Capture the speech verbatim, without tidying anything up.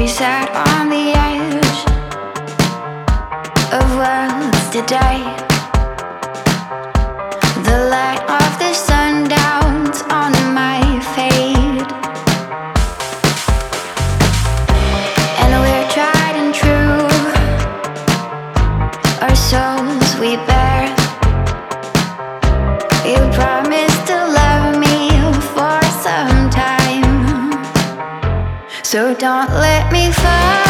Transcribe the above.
sat on the edge of worlds today. The light of the sundowns on my fade, and we're tried and true. Our souls we bear. You promised to love me for some time, so don't let me fall.